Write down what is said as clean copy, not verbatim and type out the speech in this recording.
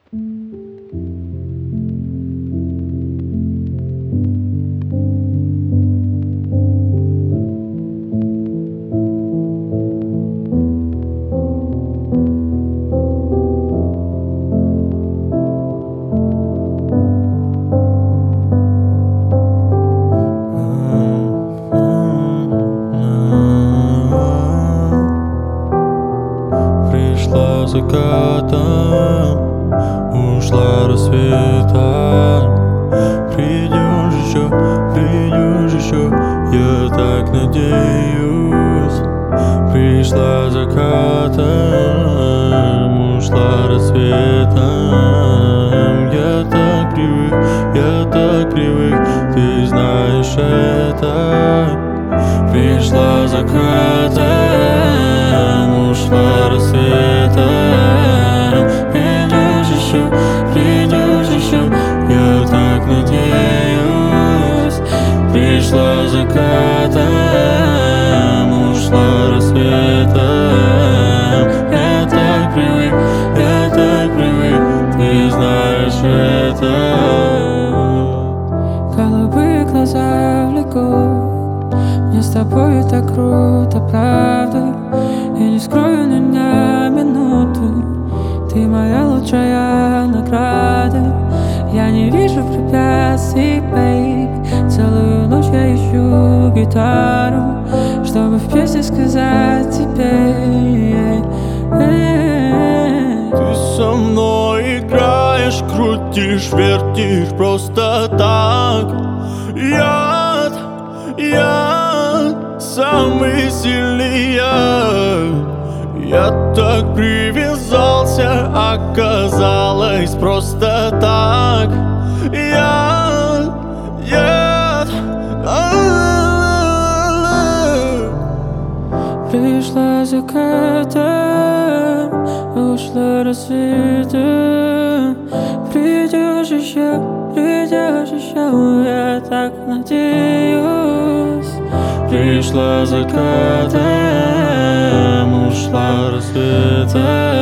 Пришла закатом, ушла рассветом. Придешь еще, я так надеюсь. Пришла закатом, ушла рассветом. Я так привык, ты знаешь это. Пришла закатом, ушла рассветом. Придешь еще, я так надеюсь. Пришла закатом, ушла рассветом. Я так привык, ты знаешь это. Голубые глаза влекут, мне с тобой так круто, правда. Я не скрою ни на минуту, ты моя лучшая награда. Я не вижу препятствий, бейб. Целую ночь я ищу гитару, чтобы в песне сказать тебе. Ты со мной играешь, крутишь, вертишь просто так. Я самый сильный я так привязался, оказалось просто так. Пришла закатом, ушла рассветом. Придешь еще, я так надеюсь. Пришла закатом, ушла рассветом.